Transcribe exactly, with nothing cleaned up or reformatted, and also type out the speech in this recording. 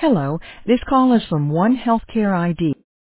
Hello, this call is from One Healthcare I D.